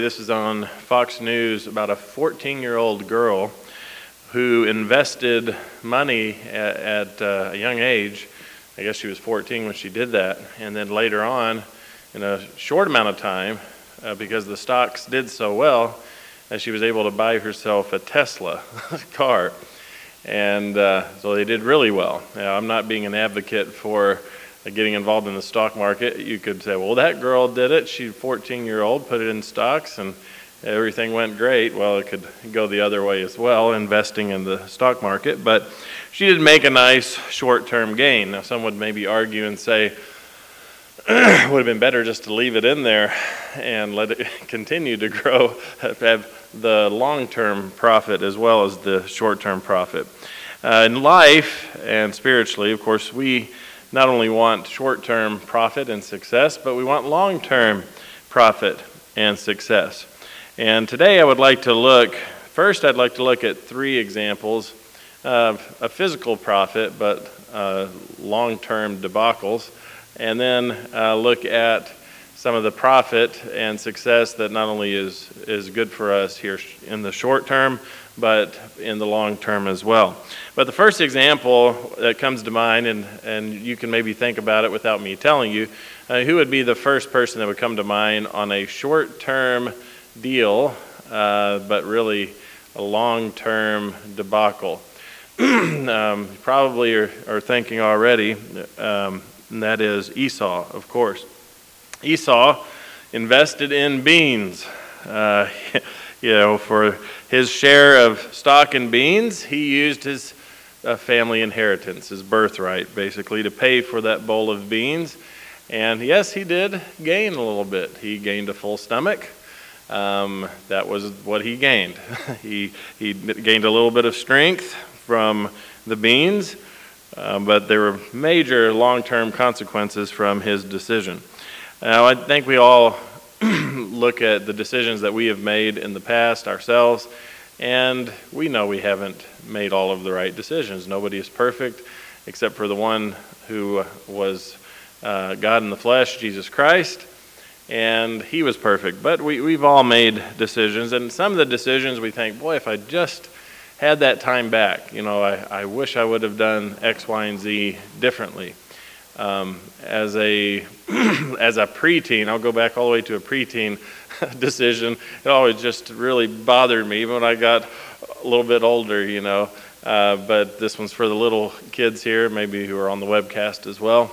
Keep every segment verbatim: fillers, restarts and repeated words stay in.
This is on Fox News about a fourteen-year-old girl who invested money at, at uh, a young age. I guess she was fourteen when she did that. And then later on, in a short amount of time, uh, because the stocks did so well, uh, she was able to buy herself a Tesla car. And uh, so they did really well. Now, I'm not being an advocate for getting involved in the stock market. You could say, well, that girl did it. She's fourteen-year-old, put it in stocks, and everything went great. Well, it could go the other way as well, investing in the stock market. But she did make a nice short-term gain. Now, some would maybe argue and say, it would have been better just to leave it in there and let it continue to grow, have the long-term profit as well as the short-term profit. Uh, in life and spiritually, of course, we not only want short-term profit and success, but we want long-term profit and success. And today I would like to look, first I'd like to look at three examples of a physical profit, but uh, long-term debacles, and then uh, look at some of the profit and success that not only is, is good for us here in the short term, but in the long term as well. But the first example that comes to mind, and, and you can maybe think about it without me telling you, uh, who would be the first person that would come to mind on a short-term deal, uh, but really a long-term debacle? um, probably are, are thinking already, um, and that is Esau, of course. Esau invested in beans. Uh, you know, for his share of stock in beans, he used his uh, family inheritance, his birthright, basically, to pay for that bowl of beans. And yes, he did gain a little bit. He gained a full stomach. Um, that was what he gained. he, he gained a little bit of strength from the beans, uh, but there were major long-term consequences from his decision. Now, I think we all look at the decisions that we have made in the past ourselves, and we know we haven't made all of the right decisions. Nobody is perfect except for the one who was uh, God in the flesh, Jesus Christ, and he was perfect. But we, we've all made decisions, and some of the decisions we think, boy, if I just had that time back, you know, I, I wish I would have done X, Y, and Z differently. Um, as a as a preteen, I'll go back all the way to a preteen decision. It always just really bothered me, even when I got a little bit older, you know. Uh, but this one's for the little kids here, maybe who are on the webcast as well,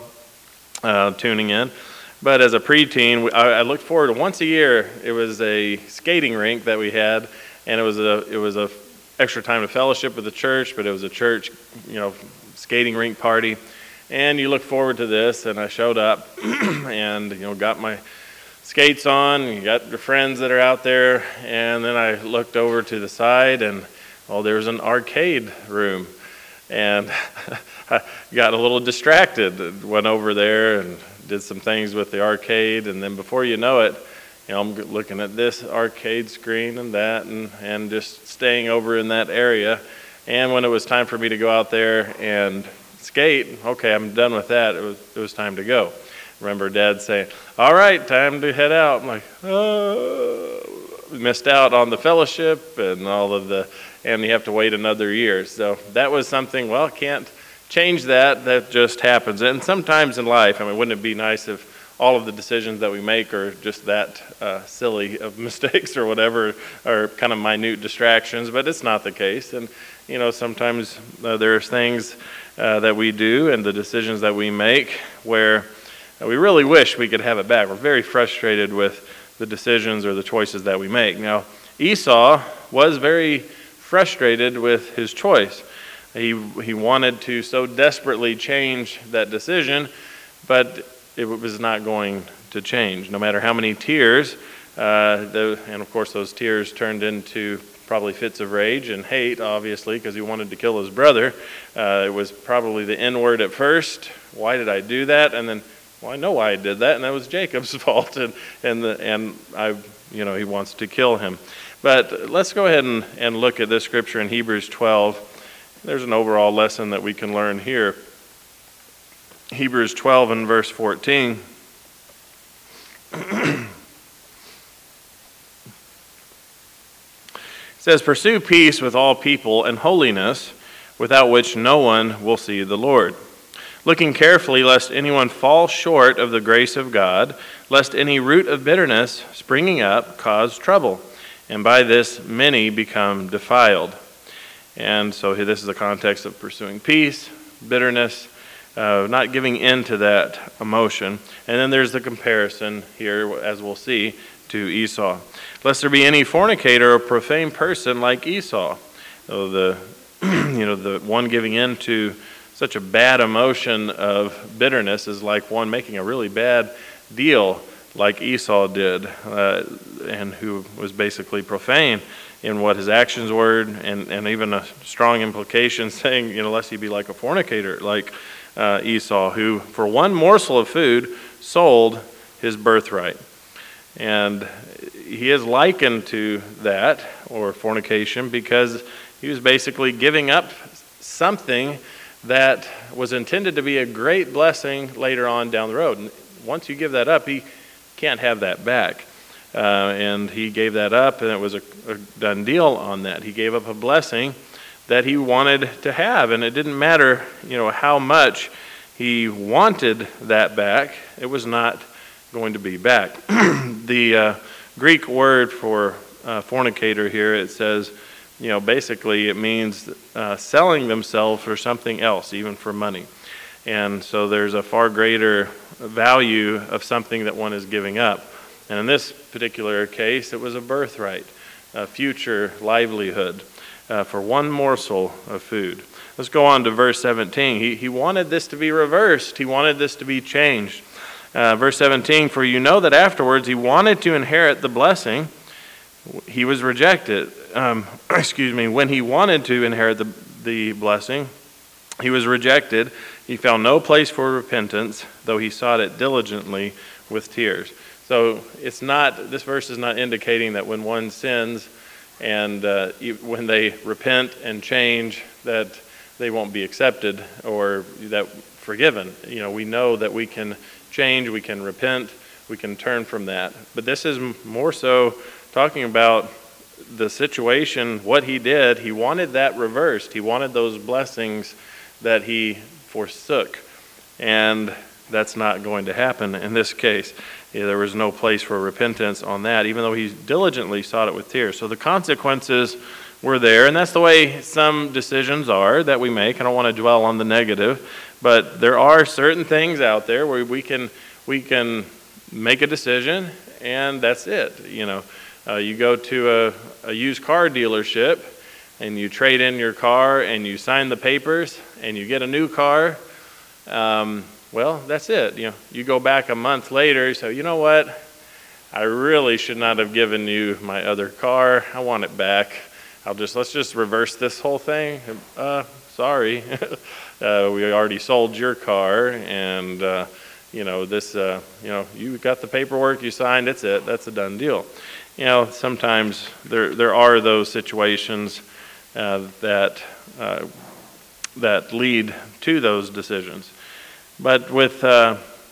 uh, tuning in. But as a preteen, I, I looked forward to once a year. It was a skating rink that we had, and it was a it was a extra time to fellowship with the church, but it was a church, you know, skating rink party. And you look forward to this, and I showed up and, you know, got my skates on, you got your friends that are out there, and then I looked over to the side, and, well, there's an arcade room. And I got a little distracted, went over there and did some things with the arcade, and then before you know it, you know, I'm looking at this arcade screen and that, and, and just staying over in that area. And when it was time for me to go out there and skate, okay, I'm done with that. It was it was time to go. Remember Dad saying, all right, time to head out. I'm like, oh, missed out on the fellowship and all of the, and you have to wait another year. So that was something, well, can't change that. That just happens. And sometimes in life, I mean, wouldn't it be nice if all of the decisions that we make are just that uh, silly of mistakes or whatever, or kind of minute distractions, but it's not the case. And, you know, sometimes uh, there's things Uh, that we do and the decisions that we make where uh, we really wish we could have it back. We're very frustrated with the decisions or the choices that we make. Now, Esau was very frustrated with his choice. He, he wanted to so desperately change that decision, but it was not going to change. No matter how many tears, uh, the, and of course those tears turned into probably fits of rage and hate, obviously, because he wanted to kill his brother. Uh, it was probably the N-word at first. Why did I do that? And then, well, I know why I did that, and that was Jacob's fault. And and the, and I, you know, he wants to kill him. But let's go ahead and, and look at this scripture in Hebrews twelve. There's an overall lesson that we can learn here. Hebrews twelve and verse fourteen. says, "Pursue peace with all people and holiness, without which no one will see the Lord. Looking carefully lest anyone fall short of the grace of God, lest any root of bitterness springing up cause trouble, and by this many become defiled." And so this is the context of pursuing peace, bitterness, uh, not giving in to that emotion. And then there's the comparison here, as we'll see, to Esau. "Lest there be any fornicator or profane person like Esau." So the, you know, the one giving in to such a bad emotion of bitterness is like one making a really bad deal like Esau did, uh, and who was basically profane in what his actions were, and, and even a strong implication saying, you know, lest he be like a fornicator like uh, Esau, who for one morsel of food sold his birthright. And he is likened to that, or fornication, because he was basically giving up something that was intended to be a great blessing later on down the road. And once you give that up, he can't have that back. Uh, and he gave that up, and it was a, a done deal on that. He gave up a blessing that he wanted to have, and it didn't matter, you know, how much he wanted that back. It was not going to be back. The uh, Greek word for uh, fornicator here, it says, you know, basically it means uh, selling themselves for something else, even for money. And so there's a far greater value of something that one is giving up. And in this particular case, it was a birthright, a future livelihood uh, for one morsel of food. Let's go on to verse seventeen. He, he wanted this to be reversed. He wanted this to be changed. Uh, verse seventeen, "For you know that afterwards he wanted to inherit the blessing. He was rejected." Um, excuse me, when he wanted to inherit the, the blessing, he was rejected. He found no place for repentance, though he sought it diligently with tears. So it's not, this verse is not indicating that when one sins and uh, when they repent and change, that they won't be accepted or that forgiven. You know, we know that we can change, we can repent, we can turn from that. But this is more so talking about the situation, what he did. He wanted that reversed. He wanted those blessings that he forsook. And that's not going to happen in this case. Yeah, there was no place for repentance on that, even though he diligently sought it with tears. So the consequences were there, and that's the way some decisions are that we make. I don't want to dwell on the negative, but there are certain things out there where we can we can make a decision, and that's it. You know, uh, you go to a, a used car dealership, and you trade in your car, and you sign the papers, and you get a new car. Um, well, that's it. You know, you go back a month later, so you know what? I really should not have given you my other car. I want it back. I'll just let's just reverse this whole thing. Uh, sorry, uh, we already sold your car, and uh, you know this. Uh, you know, you got the paperwork, you signed. It's it. That's a done deal. You know, sometimes there there are those situations uh, that uh, that lead to those decisions. But with uh,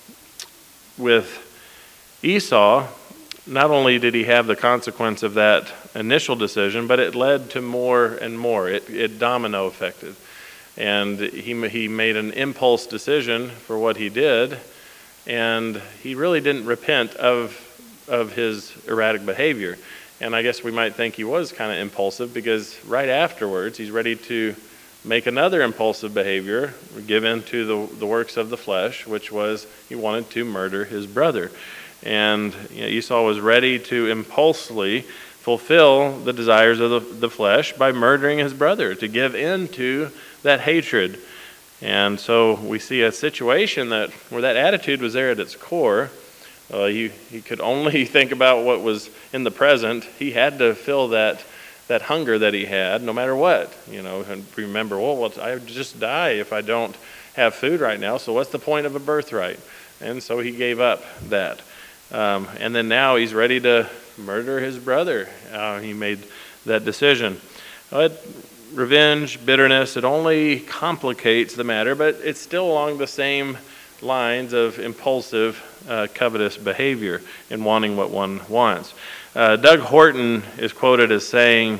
with Esau, not only did he have the consequence of that initial decision, but it led to more and more. It, it domino affected. And he, he made an impulse decision for what he did, and he really didn't repent of, of his erratic behavior. And I guess we might think he was kind of impulsive, because right afterwards he's ready to make another impulsive behavior, give in to the, the works of the flesh, which was he wanted to murder his brother. And you know, Esau was ready to impulsively fulfill the desires of the, the flesh by murdering his brother, to give in to that hatred. And so we see a situation that where that attitude was there at its core. Uh, he, he could only think about what was in the present. He had to fill that that hunger that he had, no matter what, you know, and remember, well, well, I just die if I don't have food right now, so what's the point of a birthright? And so he gave up that. Um, and then now he's ready to murder his brother. Uh, he made that decision. But revenge, bitterness, it only complicates the matter, but it's still along the same lines of impulsive, uh, covetous behavior in wanting what one wants. Uh, Doug Horton is quoted as saying,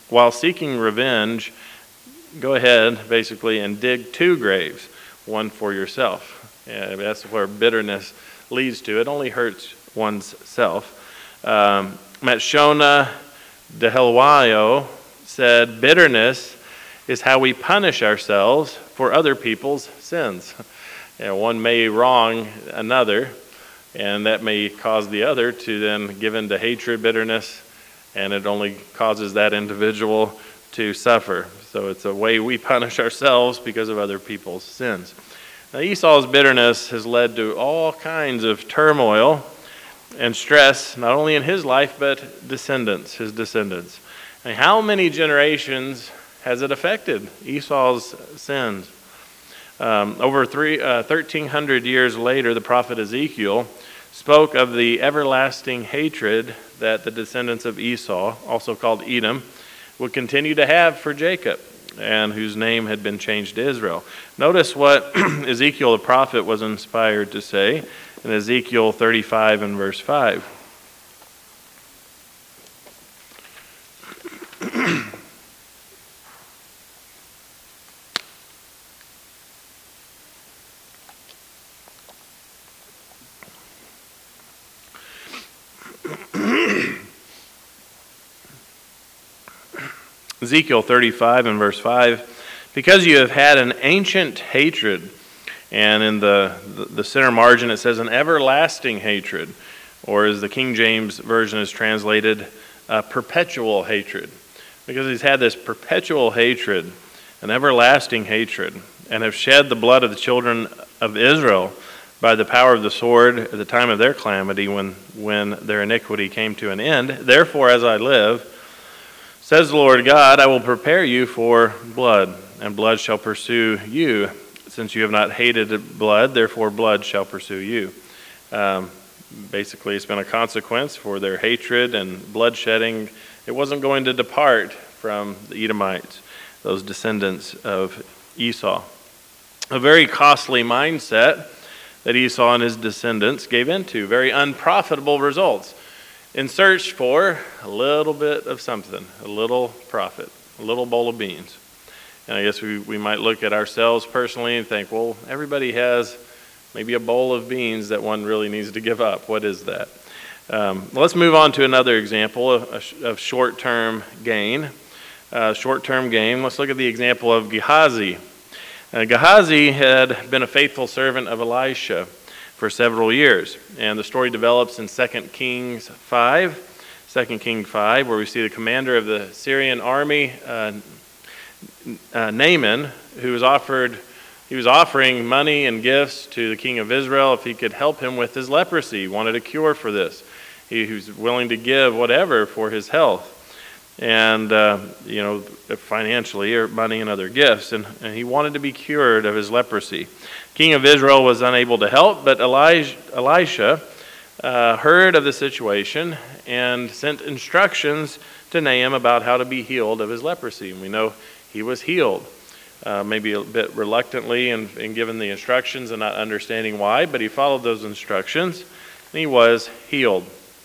while seeking revenge, go ahead, basically, and dig two graves, one for yourself. Yeah, that's where bitterness leads to. It only hurts one's self. Um, Matshona Dehelwayo said, bitterness is how we punish ourselves for other people's sins. You know, one may wrong another, and that may cause the other to then give in to hatred, bitterness, and it only causes that individual to suffer. So it's a way we punish ourselves because of other people's sins. Now, Esau's bitterness has led to all kinds of turmoil and stress, not only in his life, but descendants, his descendants. And how many generations has it affected? Esau's sins. Um, over three, uh, thirteen hundred years later, the prophet Ezekiel spoke of the everlasting hatred that the descendants of Esau, also called Edom, would continue to have for Jacob, and whose name had been changed to Israel. Notice what Ezekiel the prophet was inspired to say in Ezekiel thirty-five and verse five. Ezekiel thirty-five and verse five, because you have had an ancient hatred, and in the, the, the center margin it says an everlasting hatred, or as the King James Version is translated, uh, perpetual hatred. Because he's had this perpetual hatred, an everlasting hatred, and have shed the blood of the children of Israel by the power of the sword at the time of their calamity when, when their iniquity came to an end. Therefore, as I live, says the Lord God, I will prepare you for blood, and blood shall pursue you. Since you have not hated blood, therefore blood shall pursue you. Um, basically, it's been a consequence for their hatred and bloodshedding. It wasn't going to depart from the Edomites, those descendants of Esau. A very costly mindset that Esau and his descendants gave into, very unprofitable results, in search for a little bit of something, a little profit, a little bowl of beans. And I guess we, we might look at ourselves personally and think, well, everybody has maybe a bowl of beans that one really needs to give up. What is that? Um, let's move on to another example of, of short-term gain. Uh, short-term gain. Let's look at the example of Gehazi. Uh, Gehazi had been a faithful servant of Elisha for several years. And the story develops in Second Kings five, Second Kings five, where we see the commander of the Syrian army, uh, uh, Naaman, who was offered, he was offering money and gifts to the king of Israel if he could help him with his leprosy. He wanted a cure for this. He, he was willing to give whatever for his health, and uh, you know, financially or money and other gifts, and, and he wanted to be cured of his leprosy. King of Israel was unable to help, but Elijah, Elisha uh, heard of the situation and sent instructions to Naaman about how to be healed of his leprosy. And we know he was healed, uh, maybe a bit reluctantly and, and given the instructions and not understanding why, but he followed those instructions and he was healed.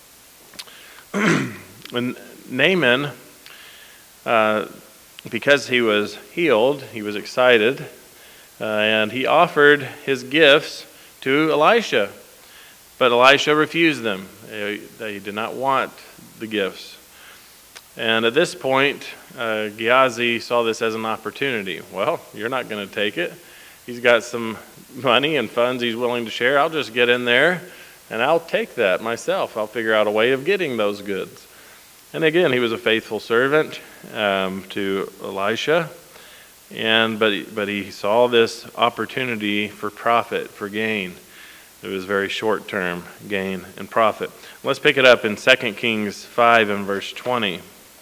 And Naaman, uh, because he was healed, he was excited, uh, and he offered his gifts to Elisha. But Elisha refused them. They, they did not want the gifts. And at this point, uh, Gehazi saw this as an opportunity. Well, you're not going to take it. He's got some money and funds he's willing to share. I'll just get in there and I'll take that myself. I'll figure out a way of getting those goods. And again, he was a faithful servant um, to Elisha. And but he, but he saw this opportunity for profit, for gain. It was very short-term gain and profit. Let's pick it up in Second Kings five and verse twenty.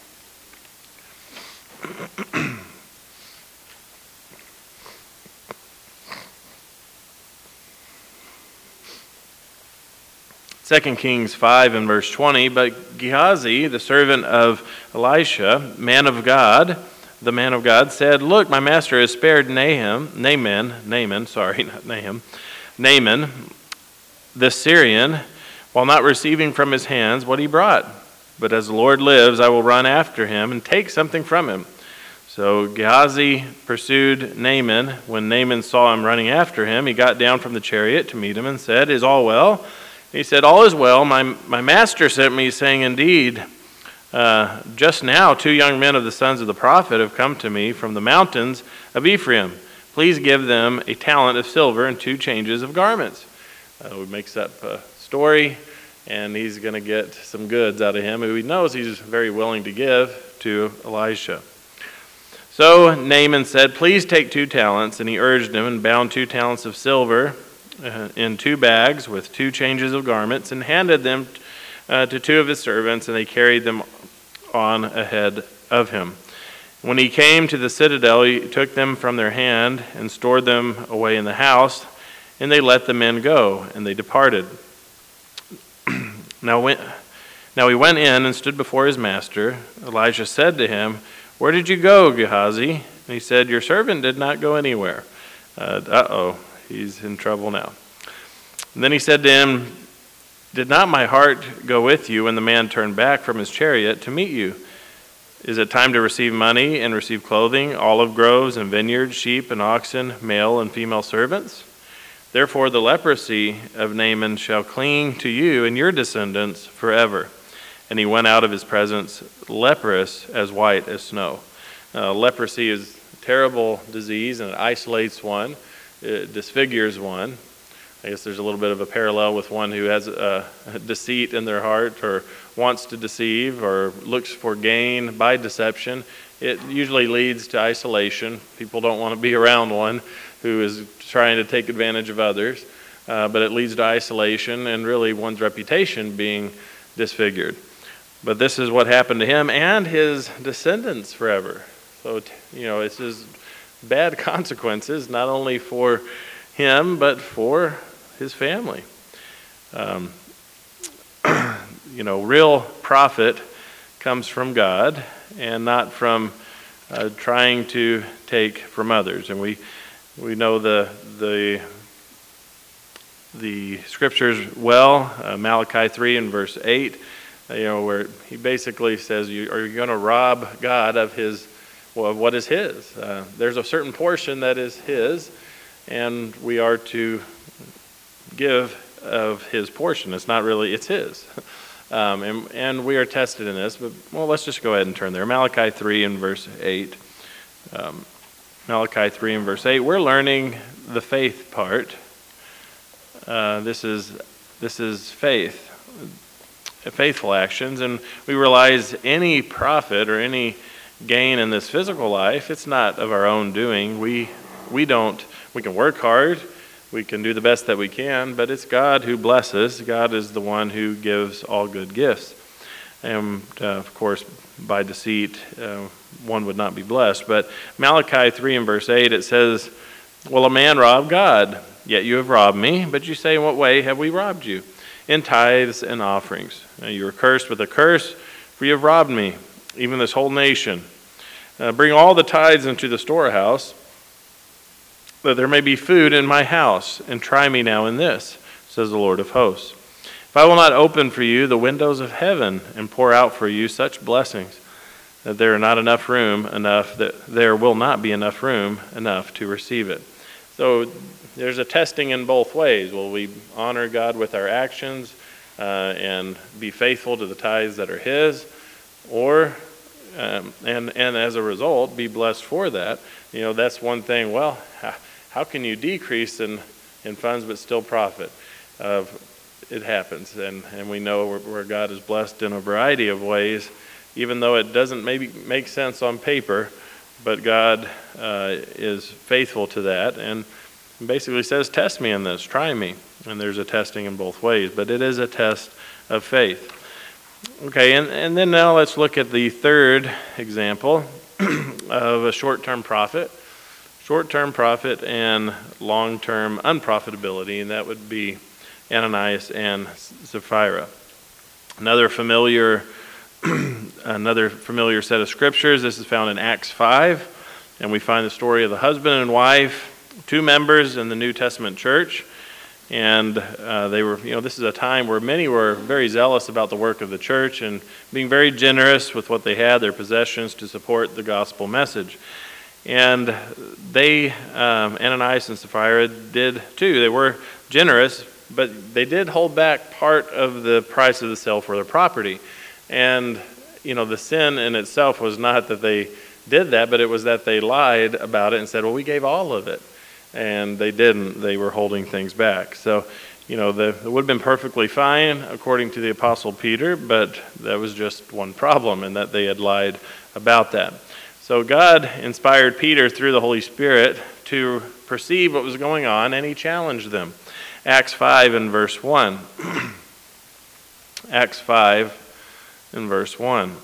Second Kings five and verse twenty, but Gehazi, the servant of Elisha, man of God, the man of God, said, "Look, my master has spared Nahum, Naaman, Naaman, sorry, not Nahum, Naaman, the Syrian, while not receiving from his hands what he brought. but as the Lord lives, I will run after him and take something from him." So Gehazi pursued Naaman. When Naaman saw him running after him, he got down from the chariot to meet him and said, "Is all well?" He said, "All is well. My, my master sent me, saying, Indeed, uh, just now two young men of the sons of the prophet have come to me from the mountains of Ephraim. Please give them a talent of silver and two changes of garments." Uh, he makes up a story, and he's going to get some goods out of him, who he knows he's very willing to give to Elisha. So Naaman said, "Please take two talents." And he urged him and bound two talents of silver uh, in two bags with two changes of garments and handed them uh, to two of his servants, and they carried them on ahead of him. When he came to the citadel, he took them from their hand and stored them away in the house, and they let the men go, and they departed. Now, when, now he went in and stood before his master. Elijah said to him, "Where did you go, Gehazi?" And he said, "Your servant did not go anywhere." Uh, uh-oh, he's in trouble now. And then he said to him, "Did not my heart go with you when the man turned back from his chariot to meet you? Is it time to receive money and receive clothing, olive groves and vineyards, sheep and oxen, male and female servants? Therefore the leprosy of Naaman shall cling to you and your descendants forever." And he went out of his presence leprous, as white as snow. Uh, leprosy is a terrible disease, and it isolates one. It disfigures one. I guess there's a little bit of a parallel with one who has a, a deceit in their heart, or wants to deceive, or looks for gain by deception. It usually leads to isolation. People don't want to be around one who is trying to take advantage of others. Uh, but it leads to isolation and really one's reputation being disfigured. But this is what happened to him and his descendants forever. So, you know, it's just bad consequences, not only for him, but for his family. Um, you know, real profit comes from God and not from uh, trying to take from others. And we we know the the the scriptures well. Uh, Malachi three and verse eight. You know, where he basically says, "You are you going to rob God of his, well, of what is his?" Uh, there's a certain portion that is his, and we are to give of his portion. It's not really, it's his. Um, and, and we are tested in this, but, well, let's just go ahead and turn there. Malachi three and verse eight. Um, Malachi three and verse eight. We're learning the faith part. Uh, this is this is faith. Faithful actions, and we realize any profit or any gain in this physical life, it's not of our own doing. We we don't, we can work hard, we can do the best that we can, but it's God who blesses. God is the one who gives all good gifts. And uh, of course, by deceit, uh, one would not be blessed. But Malachi three and verse eight, it says, "Will a man rob God? Yet you have robbed me. But you say, in what way have we robbed you? In tithes and offerings. Now you are cursed with a curse, for you have robbed me, even this whole nation. Uh, bring all the tithes into the storehouse, that there may be food in my house, and try me now in this, says the Lord of hosts. If I will not open for you the windows of heaven and pour out for you such blessings, that there are not enough room enough, that there will not be enough room enough to receive it." So there's a testing in both ways. Will we honor God with our actions uh, and be faithful to the tithes that are his, or um, and and as a result be blessed for that? You know, that's one thing. Well, how, how can you decrease in, in funds but still profit? Uh, it happens, and, and we know where, where God is blessed in a variety of ways, even though it doesn't maybe make sense on paper, but God uh, is faithful to that, and basically says, "Test me in this, try me." And there's a testing in both ways, but it is a test of faith. Okay, and, and then now let's look at the third example of a short-term profit. Short-term profit and long-term unprofitability, and that would be Ananias and Sapphira. Another familiar another familiar set of scriptures. This is found in Acts five, and we find the story of the husband and wife, two members in the New Testament church, And uh, they were, you know, this is a time where many were very zealous about the work of the church and being very generous with what they had, their possessions, to support the gospel message. And they, um, Ananias and Sapphira, did too. They were generous, but they did hold back part of the price of the sale for their property. And, you know, the sin in itself was not that they did that, but it was that they lied about it and said, well, we gave all of it. And they didn't. They were holding things back. So, you know, the, it would have been perfectly fine according to the Apostle Peter, but that was just one problem, in that they had lied about that. So God inspired Peter through the Holy Spirit to perceive what was going on, and he challenged them. Acts five and verse one. Acts five and verse one.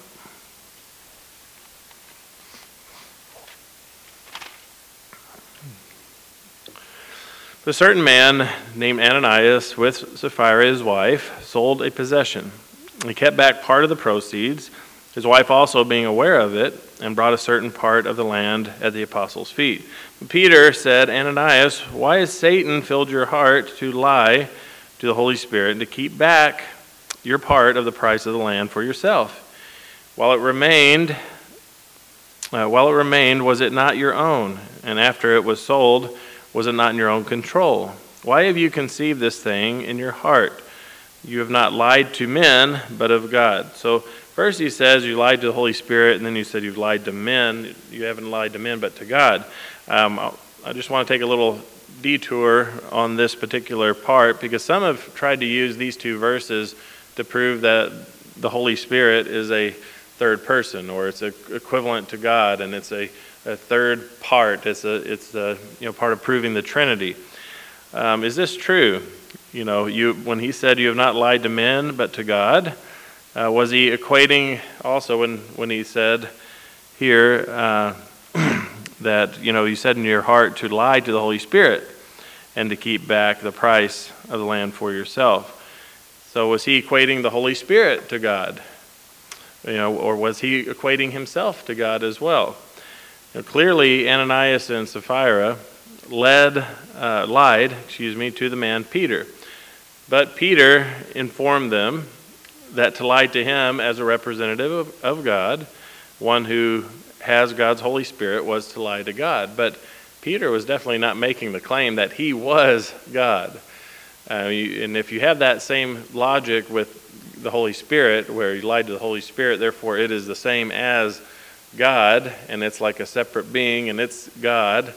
A certain man named Ananias, with Sapphira his wife, sold a possession. He kept back part of the proceeds, his wife also being aware of it, and brought a certain part of the land at the apostles' feet. But Peter said, Ananias, why has Satan filled your heart to lie to the Holy Spirit and to keep back your part of the price of the land for yourself? While it remained, uh, while it remained, was it not your own? And after it was sold, was it not in your own control? Why have you conceived this thing in your heart? You have not lied to men, but of God. So first he says you lied to the Holy Spirit, and then you said you've lied to men. You haven't lied to men, but to God. Um, I just want to take a little detour on this particular part, because some have tried to use these two verses to prove that the Holy Spirit is a third person, or it's a, equivalent to God, and it's a a third part. It's a, it's a, you know, part of proving the Trinity. Um, is this true? You know, you when he said you have not lied to men, but to God, uh, was he equating also when when he said here uh, that, you know, you said in your heart to lie to the Holy Spirit and to keep back the price of the land for yourself? So was he equating the Holy Spirit to God? You know, or was he equating himself to God as well? Now, clearly, Ananias and Sapphira led, uh, lied, excuse me, to the man Peter. But Peter informed them that to lie to him as a representative of, of God, one who has God's Holy Spirit, was to lie to God. But Peter was definitely not making the claim that he was God. Uh, you, and if you have that same logic with the Holy Spirit, where you lied to the Holy Spirit, therefore it is the same as God, and it's like a separate being, and it's God,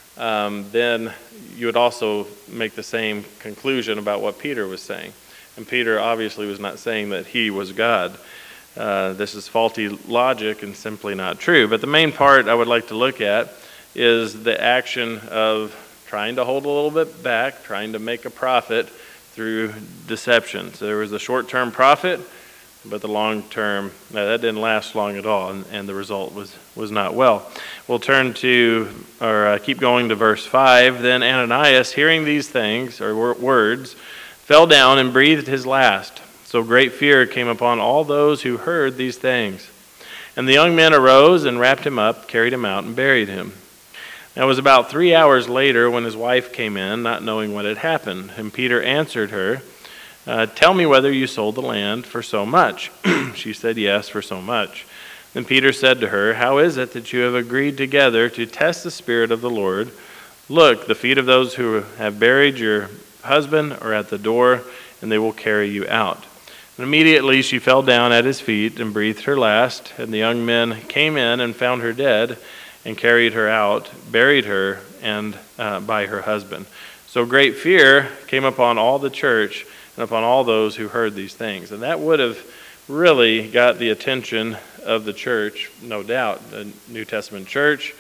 um, then you would also make the same conclusion about what Peter was saying. And Peter obviously was not saying that he was God. Uh, this is faulty logic and simply not true. But the main part I would like to look at is the action of trying to hold a little bit back, trying to make a profit through deception. So there was a short-term profit, but the long term, no, that didn't last long at all, and, and the result was, was not well. We'll turn to, or uh, keep going to verse five. Then Ananias, hearing these things, or wor- words, fell down and breathed his last. So great fear came upon all those who heard these things. And the young men arose and wrapped him up, carried him out, and buried him. Now it was about three hours later when his wife came in, not knowing what had happened. And Peter answered her, Uh, tell me whether you sold the land for so much. She said, yes, for so much. Then Peter said to her, how is it that you have agreed together to test the Spirit of the Lord? Look, the feet of those who have buried your husband are at the door, and they will carry you out. And immediately she fell down at his feet and breathed her last. And the young men came in and found her dead, and carried her out, buried her, and uh, by her husband. So great fear came upon all the church and upon all those who heard these things. And that would have really got the attention of the church, no doubt, the New Testament church.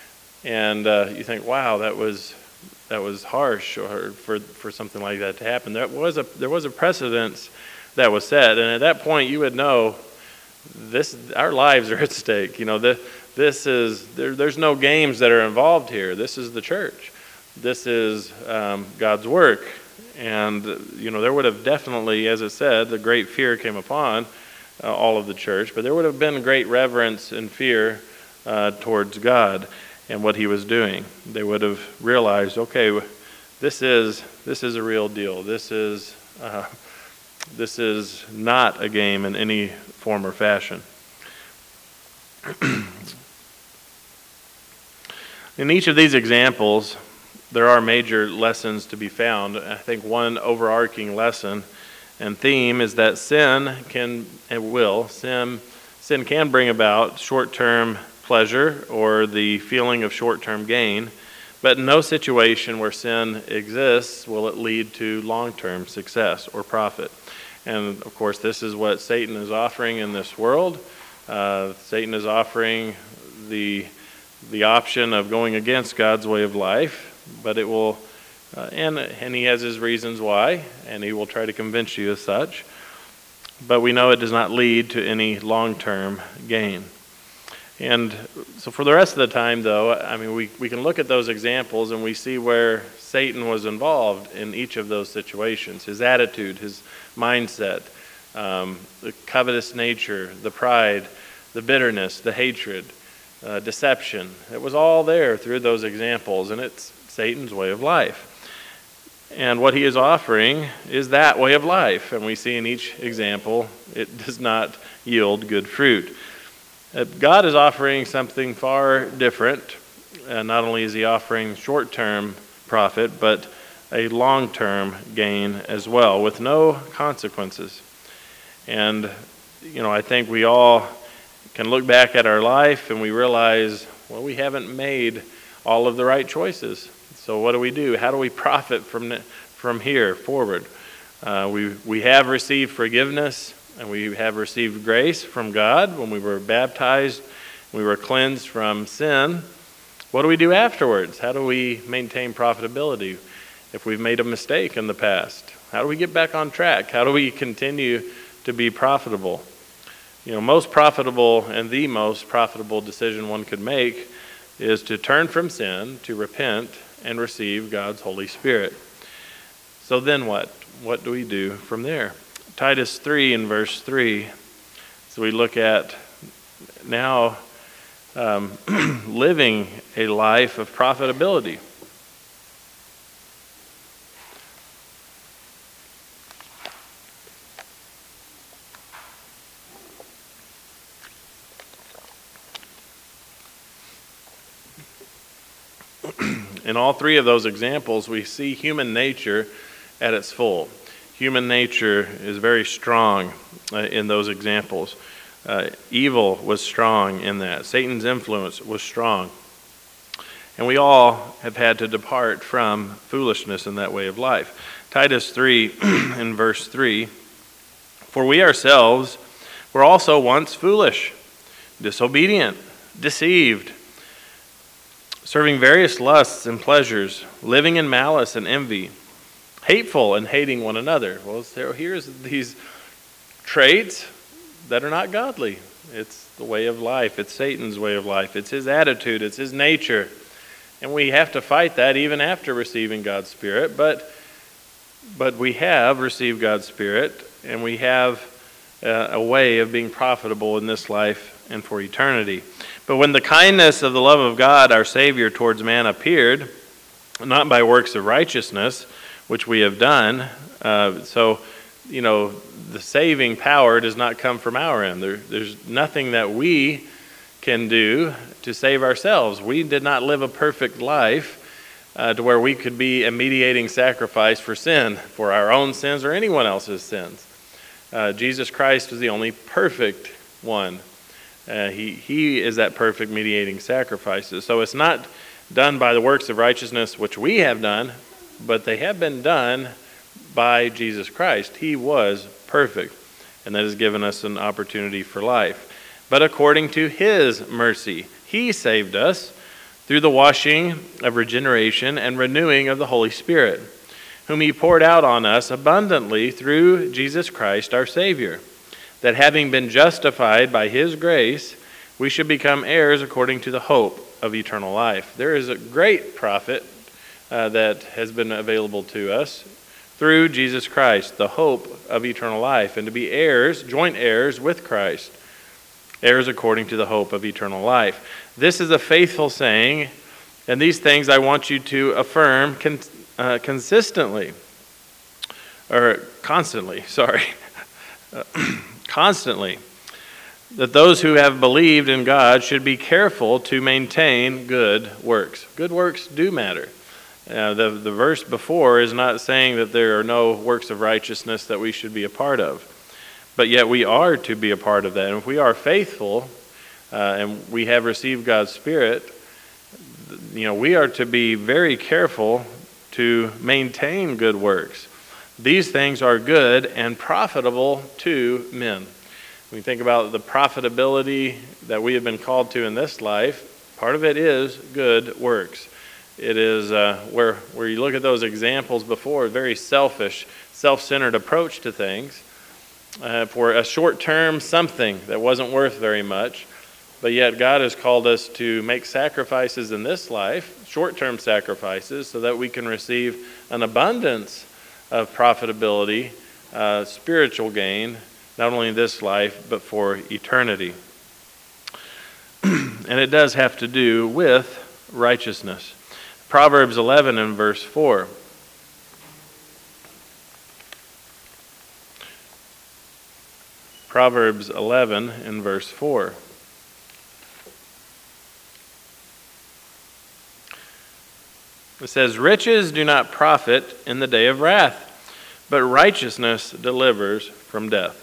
And uh, you think, wow, that was that was harsh, or for for something like that to happen. There was a there was a precedence that was set, and at that point you would know this our lives are at stake. You know, the, this is there, there's no games that are involved here. This is the church. This is um, God's work. And, you know, there would have definitely, as it said, the great fear came upon uh, all of the church, but there would have been great reverence and fear uh, towards God and what he was doing. They would have realized, okay, this is this is a real deal. This is uh, this is not a game in any form or fashion. In each of these examples, there are major lessons to be found. I think one overarching lesson and theme is that sin can and will sin sin can bring about short-term pleasure or the feeling of short-term gain, but in no situation where sin exists will it lead to long-term success or profit. And of course, this is what Satan is offering in this world. Uh, Satan is offering the the option of going against God's way of life, but it will, uh, and and he has his reasons why, and he will try to convince you as such. But we know it does not lead to any long-term gain. And so for the rest of the time, though, I mean, we, we can look at those examples and we see where Satan was involved in each of those situations. His attitude, his mindset, um, the covetous nature, the pride, the bitterness, the hatred, uh, deception. It was all there through those examples, and it's Satan's way of life. And what he is offering is that way of life. And we see in each example, it does not yield good fruit. God is offering something far different. Uh, not only is he offering short-term profit, but a long-term gain as well, with no consequences. And, you know, I think we all can look back at our life and we realize, well, we haven't made all of the right choices. So what do we do? How do we profit from from here forward? Uh, we we have received forgiveness and we have received grace from God when we were baptized. We were cleansed from sin. What do we do afterwards? How do we maintain profitability if we've made a mistake in the past? How do we get back on track? How do we continue to be profitable? You know, most profitable and the most profitable decision one could make is to turn from sin, to repent, and receive God's Holy Spirit. So then what? What do we do from there? Titus three in verse three. So we look at now um, living a life of profitability. In all three of those examples, we see human nature at its full. Human nature is very strong uh, in those examples. Uh, evil was strong in that. Satan's influence was strong. And we all have had to depart from foolishness in that way of life. Titus three in verse three, for we ourselves were also once foolish, disobedient, deceived, serving various lusts and pleasures, living in malice and envy, hateful and hating one another. Well, so here's these traits that are not godly. It's the way of life. It's Satan's way of life. It's his attitude. It's his nature. And we have to fight that even after receiving God's Spirit. But, but we have received God's Spirit, and we have a, a way of being profitable in this life and for eternity. But when the kindness of the love of God, our Savior, towards man appeared, not by works of righteousness, which we have done, uh, so, you know, the saving power does not come from our end. There, there's nothing that we can do to save ourselves. We did not live a perfect life uh, to where we could be a mediating sacrifice for sin, for our own sins or anyone else's sins. Uh, Jesus Christ was the only perfect one. Uh, he, he is that perfect mediating sacrifice. So it's not done by the works of righteousness which we have done, but they have been done by Jesus Christ. He was perfect, and that has given us an opportunity for life. But according to his mercy, he saved us through the washing of regeneration and renewing of the Holy Spirit, whom he poured out on us abundantly through Jesus Christ our Savior, that having been justified by his grace, we should become heirs according to the hope of eternal life. There is a great profit uh, that has been available to us through Jesus Christ, the hope of eternal life, and to be heirs, joint heirs with Christ, heirs according to the hope of eternal life. This is a faithful saying, and these things I want you to affirm con- uh, consistently, or constantly, sorry, constantly, that those who have believed in God should be careful to maintain good works. Good works do matter. Uh, the, the verse before is not saying that there are no works of righteousness that we should be a part of, but yet we are to be a part of that. And if we are faithful uh, and we have received God's Spirit, you know, we are to be very careful to maintain good works. These things are good and profitable to men. When you think about the profitability that we have been called to in this life, part of it is good works. It is uh, where, where you look at those examples before, a very selfish, self-centered approach to things. Uh, for a short-term something that wasn't worth very much, but yet God has called us to make sacrifices in this life, short-term sacrifices, so that we can receive an abundance of profitability, uh, spiritual gain, not only in this life, but for eternity. And it does have to do with righteousness. Proverbs eleven and verse four. Proverbs eleven and verse four. It says, "Riches do not profit in the day of wrath, but righteousness delivers from death."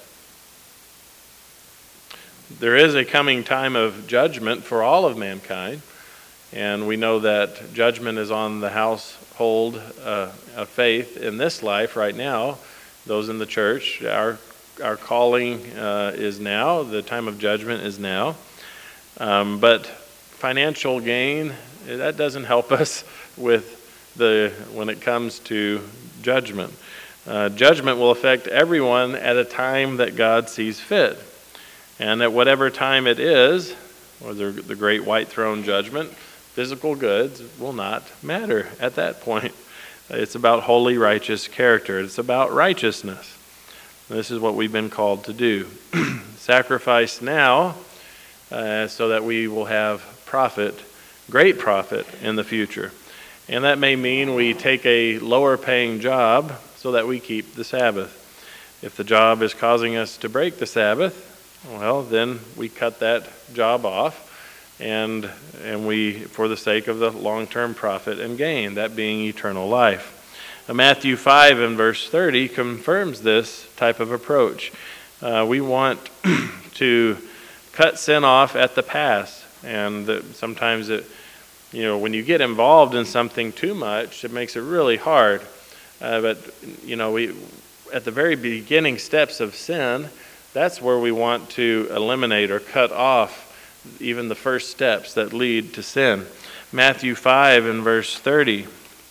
There is a coming time of judgment for all of mankind, and we know that judgment is on the household uh, of faith in this life right now. Those in the church, our our calling uh, is now. The time of judgment is now. Um, but financial gain, that doesn't help us with the when it comes to judgment. Uh, judgment will affect everyone at a time that God sees fit. And at whatever time it is, or the, the great white throne judgment, physical goods will not matter at that point. It's about holy, righteous character. It's about righteousness. This is what we've been called to do. Sacrifice now uh, so that we will have profit, great profit in the future. And that may mean we take a lower paying job so that we keep the Sabbath. If the job is causing us to break the Sabbath, well, then we cut that job off and and we, for the sake of the long-term profit and gain, that being eternal life. Now, Matthew five and verse thirty confirms this type of approach. Uh, we want to cut sin off at the pass, and that sometimes it, you know, when you get involved in something too much, it makes it really hard. Uh, but you know, we at the very beginning steps of sin, that's where we want to eliminate or cut off even the first steps that lead to sin. Matthew five and verse thirty.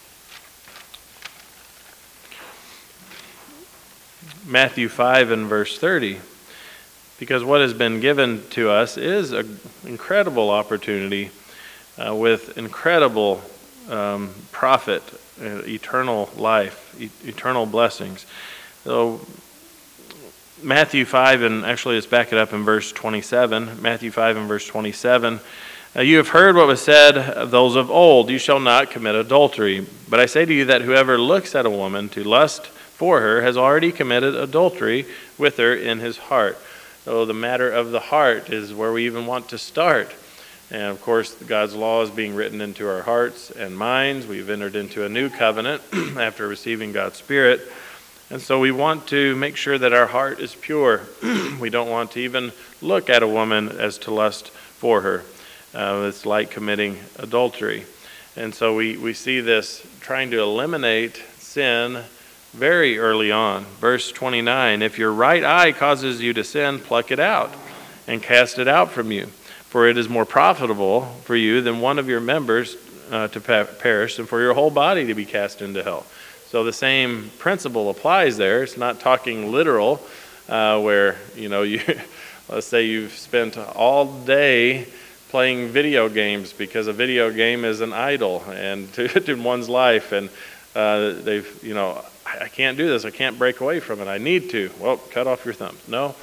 Matthew five and verse thirty. Because what has been given to us is an incredible opportunity uh, with incredible um, profit, uh, eternal life, e- eternal blessings. So Matthew five, and actually let's back it up in verse twenty-seven. Matthew five and verse twenty-seven. Uh, you have heard what was said of those of old, you shall not commit adultery. But I say to you that whoever looks at a woman to lust for her has already committed adultery with her in his heart. So the matter of the heart is where we even want to start. And of course, God's law is being written into our hearts and minds. We've entered into a new covenant after receiving God's Spirit. And so we want to make sure that our heart is pure. We don't want to even look at a woman as to lust for her. Uh, it's like committing adultery. And so we, we see this trying to eliminate sin very early on. Verse twenty-nine, if your right eye causes you to sin, pluck it out and cast it out from you. For it is more profitable for you than one of your members uh, to perish and for your whole body to be cast into hell. So the same principle applies there. It's not talking literal, uh, where, you know, you let's say you've spent all day playing video games because a video game is an idol and to, in one's life, and uh, they've, you know, I can't do this. I can't break away from it. I need to. Well, cut off your thumbs. No,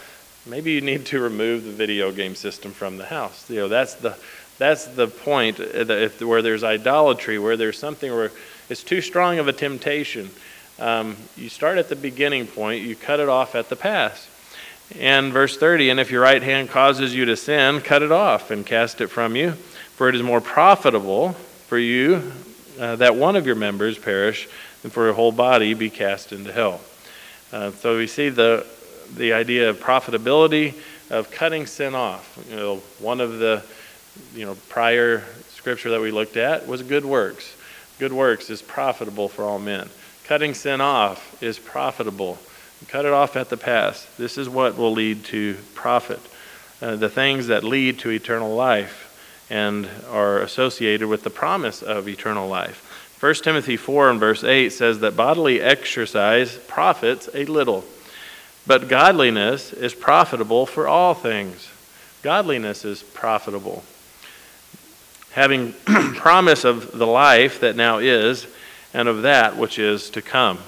maybe you need to remove the video game system from the house. You know, that's the that's the point. If where there's idolatry, where there's something where it's too strong of a temptation, um, you start at the beginning point. You cut it off at the pass. And verse thirty, and if your right hand causes you to sin, cut it off and cast it from you, for it is more profitable for you uh, that one of your members perish than for your whole body be cast into hell. Uh, so we see the the idea of profitability of cutting sin off. You know, one of the you know prior scripture that we looked at was good works. Good works is profitable for all men. Cutting sin off is profitable. Cut it off at the pass. This is what will lead to profit. Uh, the things that lead to eternal life and are associated with the promise of eternal life. First Timothy four and verse eight says that bodily exercise profits a little, but godliness is profitable for all things. Godliness is profitable. Having promise of the life that now is and of that which is to come.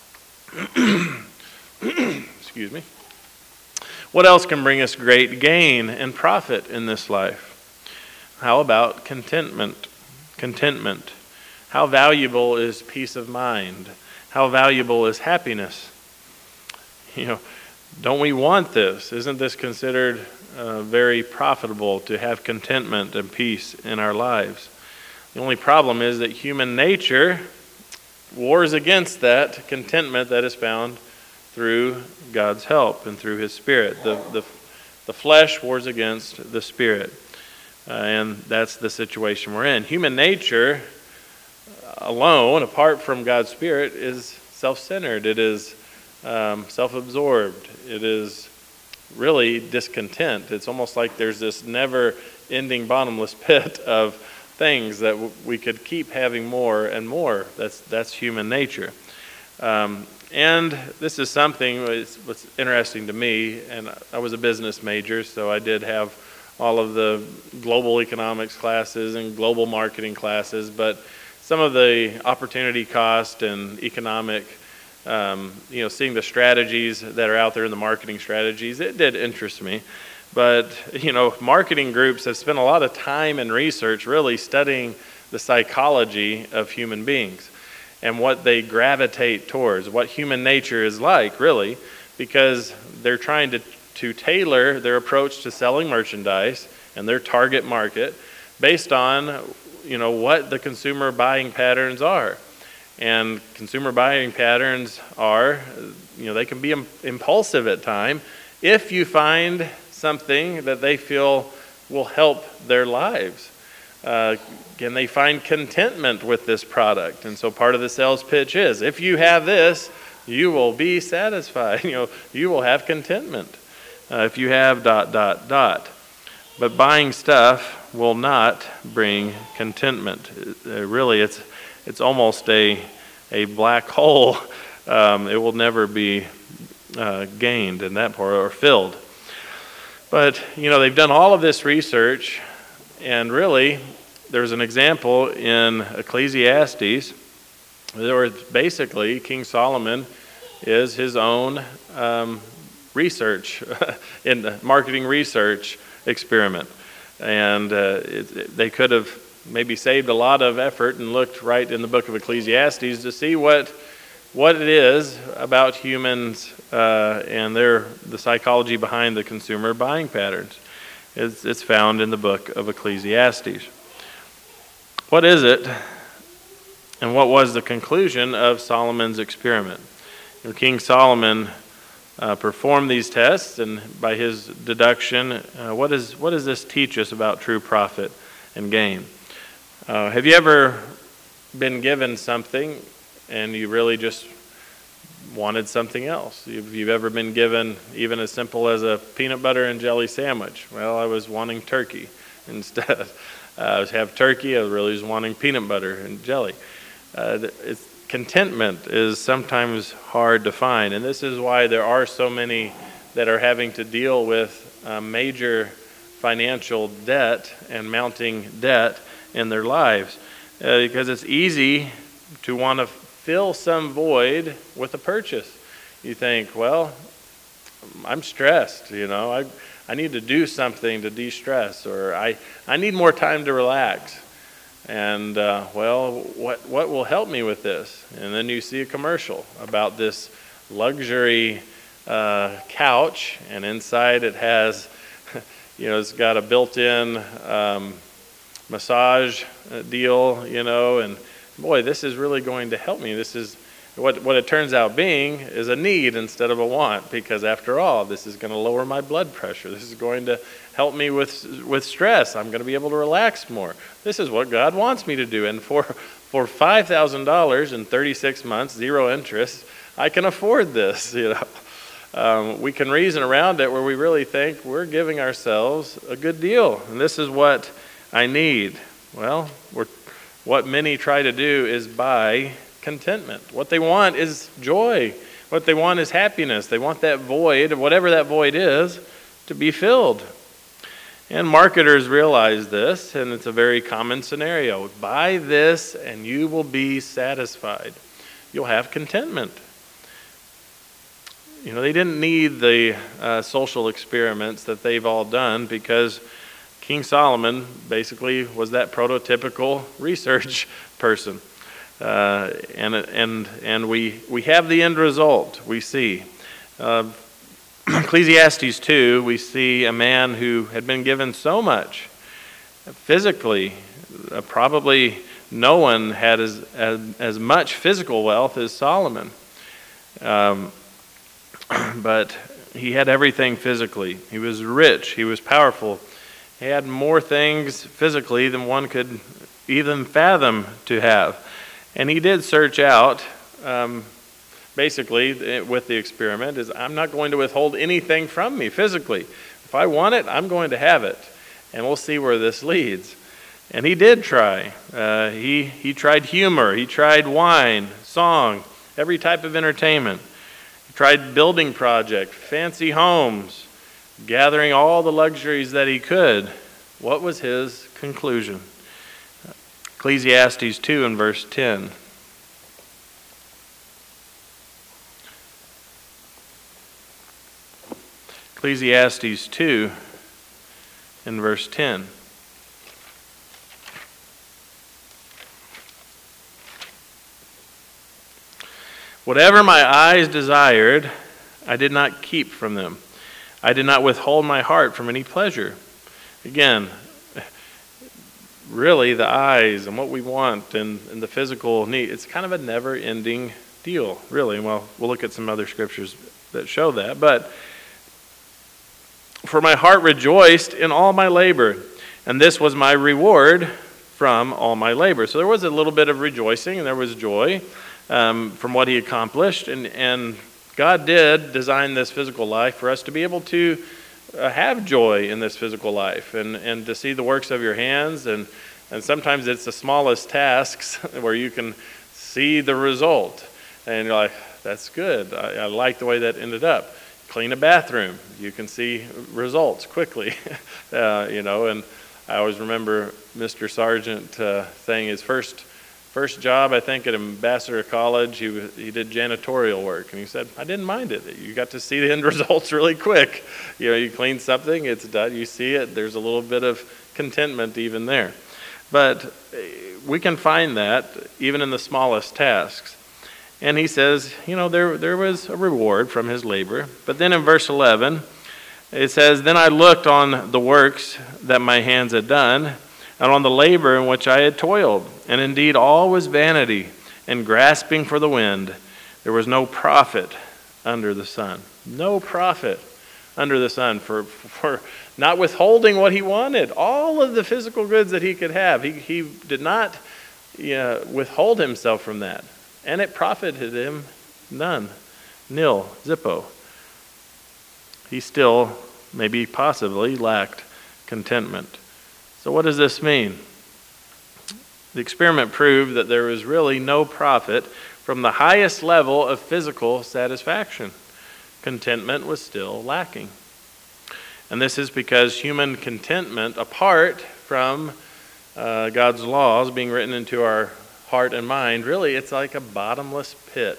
Excuse me. What else can bring us great gain and profit in this life? How about contentment? Contentment. How valuable is peace of mind? How valuable is happiness? You know, don't we want this? Isn't this considered uh, very profitable to have contentment and peace in our lives? The only problem is that human nature wars against that contentment that is found through God's help and through His Spirit. The, the, the flesh wars against the Spirit. Uh, and that's the situation we're in. Human nature alone, apart from God's Spirit, is self-centered. It is um, self-absorbed. It is really discontent. It's almost like there's this never-ending bottomless pit of things that w- we could keep having more and more. That's that's human nature. Um, and this is something that's what's interesting to me, and I was a business major, so I did have all of the global economics classes and global marketing classes, but some of the opportunity cost and economic, um, you know, seeing the strategies that are out there in the marketing strategies, it did interest me. But, you know, marketing groups have spent a lot of time and research really studying the psychology of human beings and what they gravitate towards, what human nature is like, really, because they're trying to, to tailor their approach to selling merchandise and their target market based on, you know, what the consumer buying patterns are. And consumer buying patterns are, you know, they can be im- impulsive at times if you find something that they feel will help their lives. Uh, can they find contentment with this product? And so part of the sales pitch is, if you have this, you will be satisfied. You know, you will have contentment. Uh, if you have dot, dot, dot. But buying stuff will not bring contentment. Uh, really, it's it's almost a a black hole. Um, it will never be uh, gained in that part or filled. But, you know, they've done all of this research, and really, there's an example in Ecclesiastes where basically King Solomon is his own um, research, in the marketing research experiment. And uh, it, they could have maybe saved a lot of effort and looked right in the book of Ecclesiastes to see what what it is about humans uh, and their the psychology behind the consumer buying patterns. It's, it's found in the book of Ecclesiastes. What is it, and what was the conclusion of Solomon's experiment? You know, King Solomon uh, performed these tests, and by his deduction, uh, what, is, what does this teach us about true profit and gain? Uh, have you ever been given something and you really just wanted something else? If you've ever been given even as simple as a peanut butter and jelly sandwich, well, I was wanting turkey instead. uh, I was have turkey, I really was wanting peanut butter and jelly. Uh, it's, contentment is sometimes hard to find, and this is why there are so many that are having to deal with uh, major financial debt and mounting debt in their lives, uh, because it's easy to want to fill some void with a purchase. You think, well, I'm stressed, you know. I I need to do something to de-stress, or I, I need more time to relax. And, uh, well, what what will help me with this? And then you see a commercial about this luxury uh, couch, and inside it has, you know, it's got a built-in um, massage deal, you know, and boy, this is really going to help me. This is What, what it turns out being is a need instead of a want, because after all, this is going to lower my blood pressure. This is going to help me with with stress. I'm going to be able to relax more. This is what God wants me to do. And for, for five thousand dollars in thirty-six months, zero interest, I can afford this. You know, um, we can reason around it where we really think we're giving ourselves a good deal. And this is what I need. Well, we're, what many try to do is buy contentment. What they want is joy. What they want is happiness. They want that void, whatever that void is, to be filled. And marketers realize this, and it's a very common scenario. Buy this and you will be satisfied. You'll have contentment. You know, they didn't need the uh, social experiments that they've all done, because King Solomon basically was that prototypical research person. Uh, and and and we we have the end result. We see uh, Ecclesiastes two. We see a man who had been given so much physically. Uh, probably no one had as, as as much physical wealth as Solomon, um, but he had everything physically. He was rich. He was powerful. He had more things physically than one could even fathom to have. And he did search out, um, basically, with the experiment, is I'm not going to withhold anything from me physically. If I want it, I'm going to have it. And we'll see where this leads. And he did try. Uh, he, he tried humor. He tried wine, song, every type of entertainment. He tried building projects, fancy homes, gathering all the luxuries that he could. What was his conclusion? Ecclesiastes two and verse ten. Ecclesiastes two and verse ten. Whatever my eyes desired, I did not keep from them. I did not withhold my heart from any pleasure. Again, really the eyes and what we want and, and the physical need, it's kind of a never-ending deal, really. Well, we'll look at some other scriptures that show that. But for my heart rejoiced in all my labor, and this was my reward from all my labor. So there was a little bit of rejoicing, and there was joy um, from what he accomplished. And, and God did design this physical life for us to be able to uh, have joy in this physical life, and, and to see the works of your hands. And, and sometimes it's the smallest tasks where you can see the result. And you're like, that's good. I, I like the way that ended up. Clean a bathroom. You can see results quickly. uh, you know, and I always remember Mister Sargent uh, saying his first first job, I think, at Ambassador College, he was, he did janitorial work, and he said, I didn't mind it. You got to see the end results really quick. You know, you clean something, it's done, you see it, there's a little bit of contentment even there. But we can find that even in the smallest tasks. And he says, you know, there there was a reward from his labor. But then in verse eleven, it says, then I looked on the works that my hands had done, and on the labor in which I had toiled. And indeed all was vanity and grasping for the wind. There was no profit under the sun. No profit under the sun for, for not withholding what he wanted. All of the physical goods that he could have. He, he did not you know, withhold himself from that. And it profited him none. Nil. Zippo. He still, maybe possibly, lacked contentment. So what does this mean? The experiment proved that there was really no profit from the highest level of physical satisfaction. Contentment was still lacking. And this is because human contentment, apart from uh, God's laws being written into our heart and mind, really it's like a bottomless pit.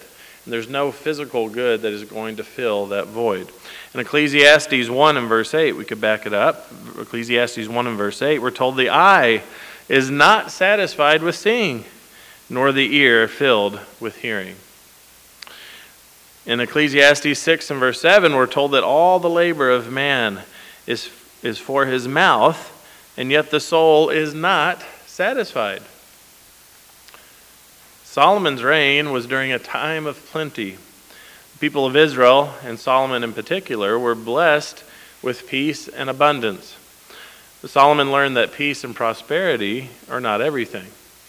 There's no physical good that is going to fill that void. In Ecclesiastes one and verse eight, we could back it up. Ecclesiastes one and verse eight, we're told the eye is not satisfied with seeing, nor the ear filled with hearing. In Ecclesiastes six and verse seven, we're told that all the labor of man is, is for his mouth, and yet the soul is not satisfied. Solomon's reign was during a time of plenty. The people of Israel, and Solomon in particular, were blessed with peace and abundance. Solomon learned that peace and prosperity are not everything.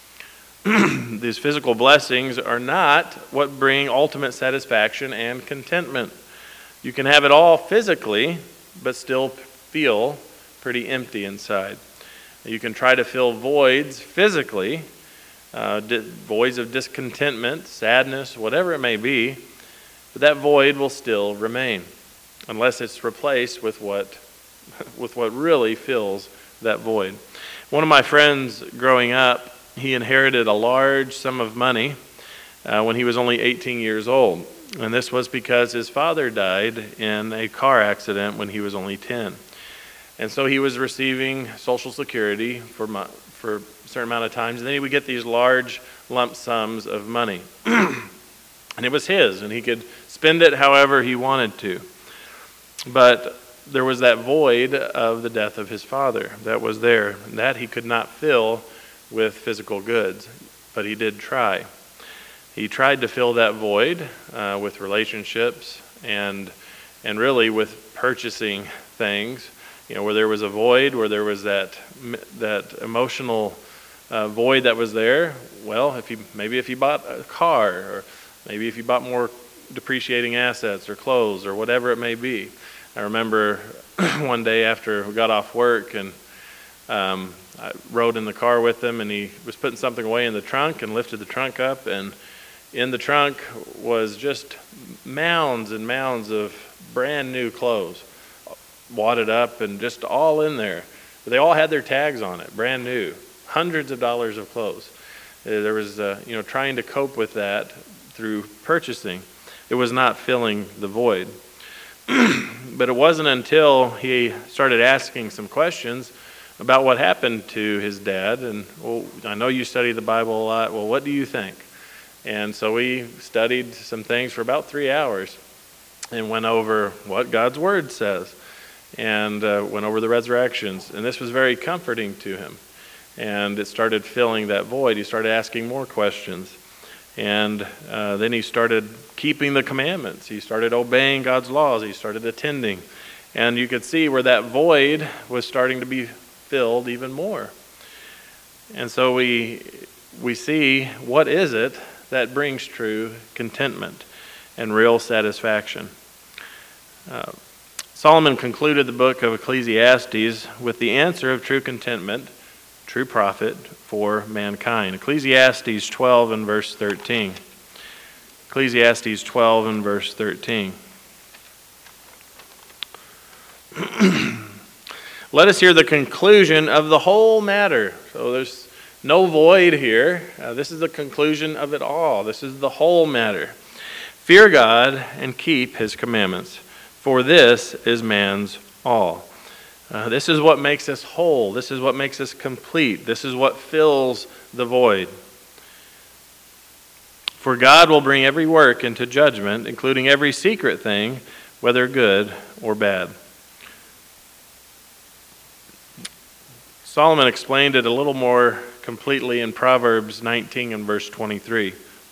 These physical blessings are not what bring ultimate satisfaction and contentment. You can have it all physically, but still feel pretty empty inside. You can try to fill voids physically, uh, di- voids of discontentment, sadness, whatever it may be, but that void will still remain unless it's replaced with what, with what really fills that void. One of my friends growing up, he inherited a large sum of money uh, when he was only eighteen years old. And this was because his father died in a car accident when he was only ten. And so he was receiving Social Security for, mo- for a certain amount of times, and then he would get these large lump sums of money. And it was his, and he could spend it however he wanted to. But there was that void of the death of his father that was there, and that he could not fill with physical goods, but he did try. He tried to fill that void uh, with relationships and and really with purchasing things. You know, where there was a void, where there was that that emotional uh, void that was there. Well, if he maybe if he bought a car, or maybe if he bought more depreciating assets or clothes or whatever it may be. I remember one day after we got off work and um, I rode in the car with him, and he was putting something away in the trunk and lifted the trunk up, and in the trunk was just mounds and mounds of brand new clothes, wadded up and just all in there. But they all had their tags on it, brand new, hundreds of dollars of clothes. Uh, there was, uh, you know, trying to cope with that through purchasing. It was not filling the void. But it wasn't until he started asking some questions about what happened to his dad. And, well, I know you study the Bible a lot. Well, what do you think? And so we studied some things for about three hours and went over what God's Word says, and uh, went over the resurrections. And this was very comforting to him. And it started filling that void. He started asking more questions. And uh, then he started keeping the commandments. He started obeying God's laws. He started attending. And you could see where that void was starting to be filled even more. And so we we see, what is it that brings true contentment and real satisfaction? Uh, Solomon concluded the book of Ecclesiastes with the answer of true contentment, true profit for mankind. Ecclesiastes twelve and verse thirteen. Ecclesiastes twelve and verse thirteen. Let us hear the conclusion of the whole matter. So there's no void here. Uh, this is the conclusion of it all. This is the whole matter. Fear God and keep his commandments, for this is man's all. Uh, this is what makes us whole. This is what makes us complete. This is what fills the void. For God will bring every work into judgment, including every secret thing, whether good or bad. Solomon explained it a little more completely in Proverbs nineteen and verse twenty-three.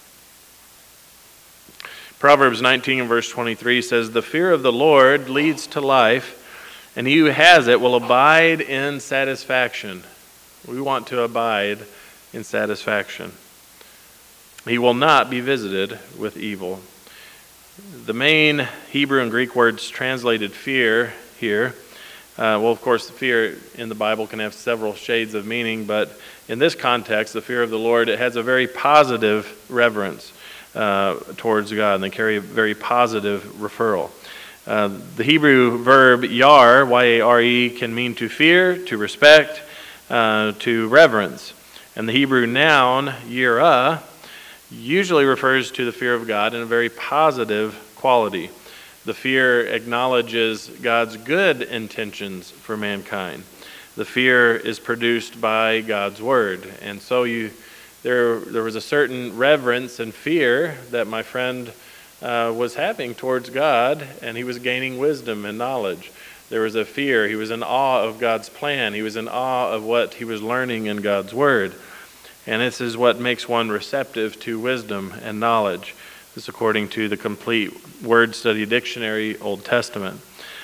Proverbs nineteen and verse twenty-three says, "The fear of the Lord leads to life, and he who has it will abide in satisfaction." We want to abide in satisfaction. He will not be visited with evil. The main Hebrew and Greek words translated fear here, uh, well, of course, fear in the Bible can have several shades of meaning, but in this context, the fear of the Lord, it has a very positive reverence uh, towards God, and they carry a very positive referral. Uh, the Hebrew verb yar, Y A R E, can mean to fear, to respect, uh, to reverence. And the Hebrew noun yirah, usually refers to the fear of God in a very positive quality. The fear acknowledges God's good intentions for mankind. The fear is produced by God's word. And so you, there, there was a certain reverence and fear that my friend uh, was having towards God, and he was gaining wisdom and knowledge. There was a fear. He was in awe of God's plan. He was in awe of what he was learning in God's word. And this is what makes one receptive to wisdom and knowledge. This is according to the Complete Word Study Dictionary, Old Testament.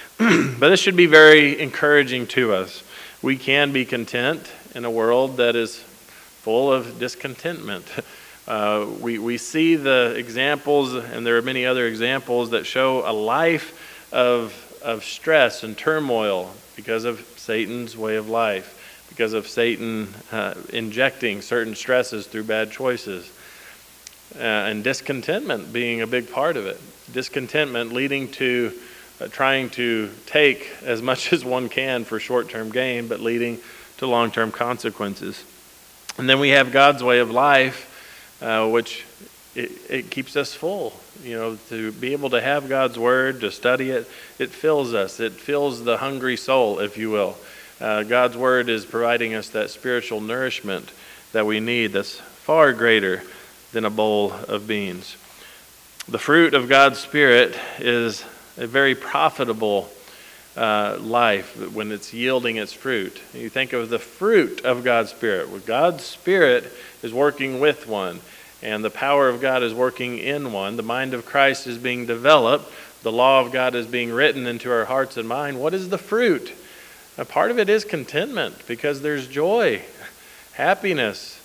But this should be very encouraging to us. We can be content in a world that is full of discontentment. Uh, we, we see the examples, and there are many other examples that show a life of, of stress and turmoil because of Satan's way of life. Because of Satan uh, injecting certain stresses through bad choices. Uh, and discontentment being a big part of it. Discontentment leading to uh, trying to take as much as one can for short-term gain, but leading to long-term consequences. And then we have God's way of life, uh, which it, it keeps us full. You know, to be able to have God's word, to study it, it fills us. It fills the hungry soul, if you will. Uh, God's word is providing us that spiritual nourishment that we need that's far greater than a bowl of beans. The fruit of God's Spirit is a very profitable uh, life when it's yielding its fruit. You think of the fruit of God's Spirit. Well, God's Spirit is working with one, and the power of God is working in one. The mind of Christ is being developed. The law of God is being written into our hearts and mind. What is the fruit? A part of it is contentment, because there's joy, happiness,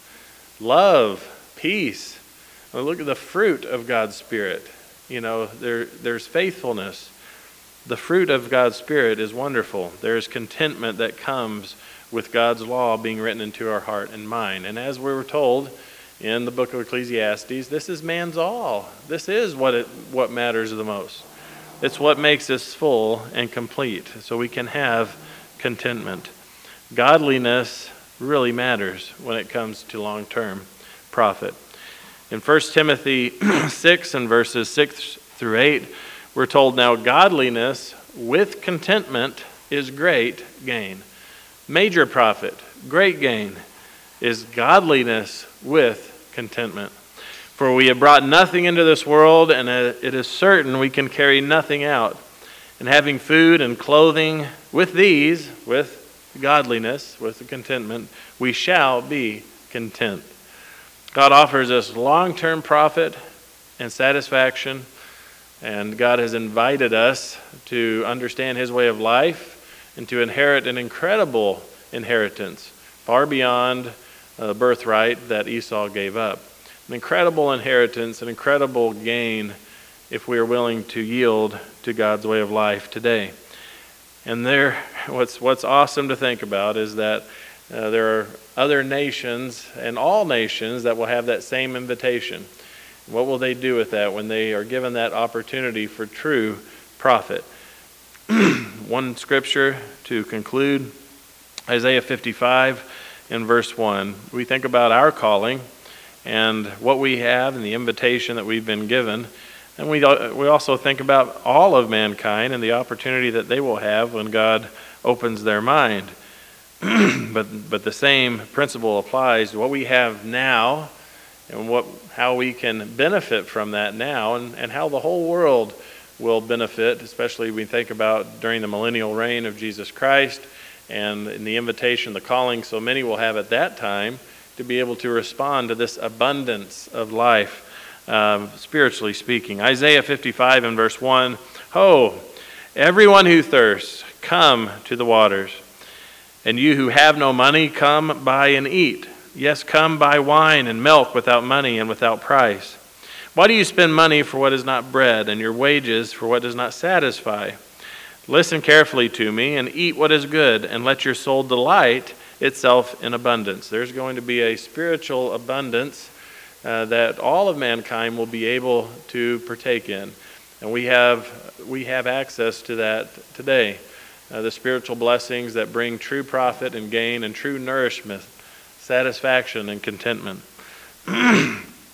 love, peace. Well, look at the fruit of God's Spirit. You know, there, there's faithfulness. The fruit of God's Spirit is wonderful. There's contentment that comes with God's law being written into our heart and mind. And as we were told in the book of Ecclesiastes, this is man's all. This is what it, what matters the most. It's what makes us full and complete, so we can have contentment. Godliness really matters when it comes to long-term profit. In First Timothy six and verses six through eight, we're told, now godliness with contentment is great gain. Major profit, great gain, is godliness with contentment. For we have brought nothing into this world, and it is certain we can carry nothing out. And having food and clothing, with these, with godliness, with the contentment, we shall be content. God offers us long-term profit and satisfaction, and God has invited us to understand His way of life and to inherit an incredible inheritance, far beyond the birthright that Esau gave up. An incredible inheritance, an incredible gain, if we are willing to yield to God's way of life today. And there, what's what's awesome to think about is that uh, there are other nations and all nations that will have that same invitation. What will they do with that when they are given that opportunity for true profit? One scripture to conclude, Isaiah fifty-five in verse one. We think about our calling and what we have and the invitation that we've been given. And we we also think about all of mankind and the opportunity that they will have when God opens their mind. but but the same principle applies to what we have now and what how we can benefit from that now, and, and how the whole world will benefit, especially we think about during the millennial reign of Jesus Christ and in the invitation, the calling so many will have at that time to be able to respond to this abundance of life. Um, spiritually speaking. Isaiah fifty-five and verse one, Ho, everyone who thirsts, come to the waters. And you who have no money, come buy and eat. Yes, come buy wine and milk without money and without price. Why do you spend money for what is not bread, and your wages for what does not satisfy? Listen carefully to me, and eat what is good, and let your soul delight itself in abundance. There's going to be a spiritual abundance Uh, that all of mankind will be able to partake in. And we have we have access to that today. Uh, the spiritual blessings that bring true profit and gain and true nourishment, satisfaction and contentment.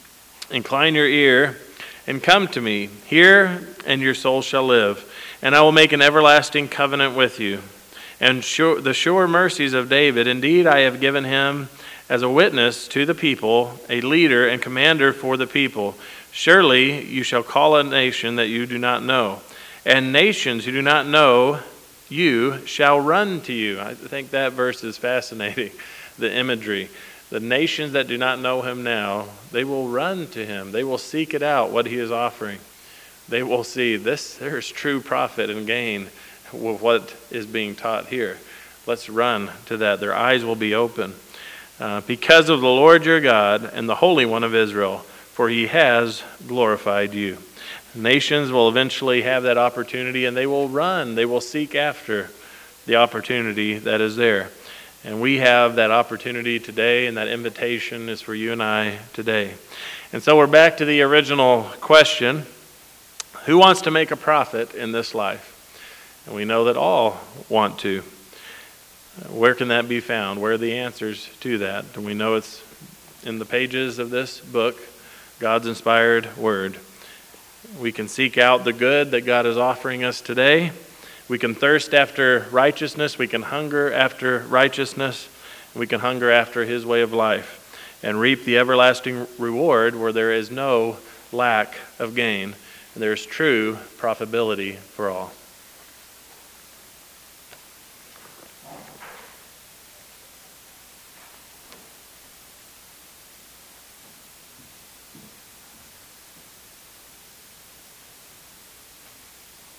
Incline your ear and come to me. Hear, and your soul shall live. And I will make an everlasting covenant with you. And sure, the sure mercies of David, indeed I have given him as a witness to the people, a leader and commander for the people. Surely you shall call a nation that you do not know, and nations who do not know you shall run to you. I think that verse is fascinating, the imagery. The nations that do not know him now, they will run to him. They will seek it out, what he is offering. They will see this, there's true profit and gain with what is being taught here. Let's run to that. Their eyes will be open. Uh, because of the Lord your God and the Holy One of Israel, for he has glorified you. Nations will eventually have that opportunity, and they will run. They will seek after the opportunity that is there. And we have that opportunity today, and that invitation is for you and I today. And so we're back to the original question, who wants to make a profit in this life? And we know that all want to. Where can that be found? Where are the answers to that? And we know it's in the pages of this book, God's inspired word. We can seek out the good that God is offering us today. We can thirst after righteousness. We can hunger after righteousness. We can hunger after his way of life and reap the everlasting reward where there is no lack of gain. And there is true profitability for all.